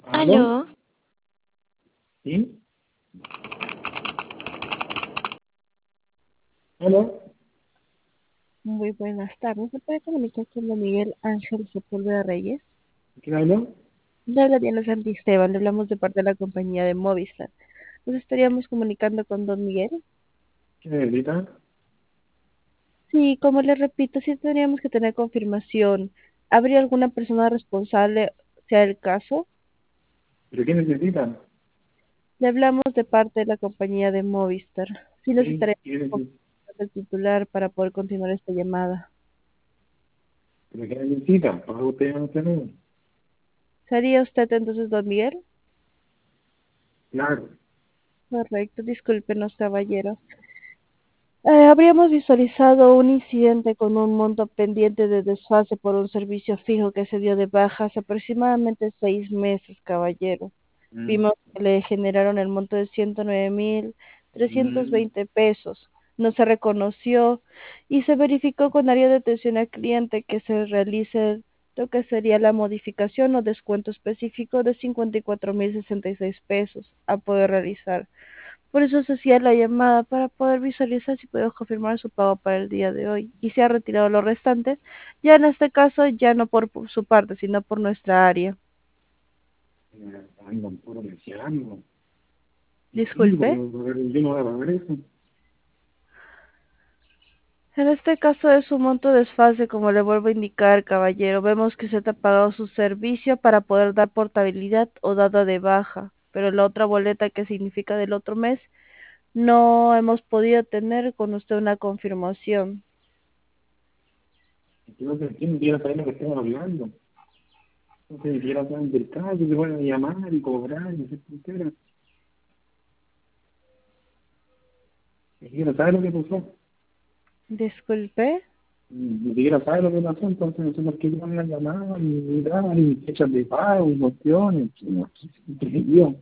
¿Aló? Aló, ¿Sí? ¿Aló? muy buenas tardes. ¿Me puede comunicar con don Miguel Ángel Sepúlveda Reyes? ¿Quién habló? Le habla Diana Santisteban, le hablamos de parte de la compañía de Movistar. Nos estaríamos comunicando con don Miguel. ¿Qué necesita? Sí, como le repito, sí tendríamos que tener confirmación. ¿Habría alguna persona responsable, sea el caso? ¿Pero qué necesita? Le hablamos de parte de la compañía de Movistar. Sí Sí, necesitaría ¿qué necesita? el titular para poder continuar esta llamada. ¿Pero qué necesita? ¿Para usted no tiene? ¿Sería usted entonces don Miguel? Claro. Correcto, discúlpenos, caballero. Habríamos visualizado un incidente con un monto pendiente de desfase por un servicio fijo que se dio de baja hace aproximadamente 6 meses, caballero. Mm, Vimos que le generaron el monto de 109.320 mm. pesos. No se reconoció y se verificó con área de atención al cliente que se realice lo que sería la modificación o descuento específico de 54.066 pesos a poder realizar. Por eso se hacía la llamada para poder visualizar si podemos confirmar su pago para el día de hoy. Y se ha retirado los restantes, ya en este caso ya no por su parte, sino por nuestra área. Andan puro deseando. Sí, porque Disculpe. yo no voy a pagar eso. En este caso es un monto desfase, como le vuelvo a indicar, caballero. Vemos que usted ha pagado su servicio para poder dar portabilidad o dada de baja, pero la otra boleta que significa del otro mes no hemos podido tener con usted una confirmación. Entonces, ¿quién quiere saber lo que estamos hablando? Entonces, quiero saber del caso, se van a llamar y cobrar y hacer tonteras. Quiero saber lo que pasó. Disculpe. Ni siquiera sabe lo que pasó, entonces son los que llaman la llamada y dar y fechas de pago y cuestiones. ¿Qué sé yo?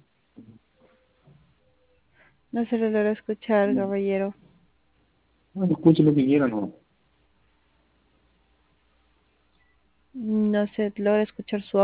No se lo logra escuchar, caballero. Bueno, escuche lo que quieran, ¿no? No se logra escuchar su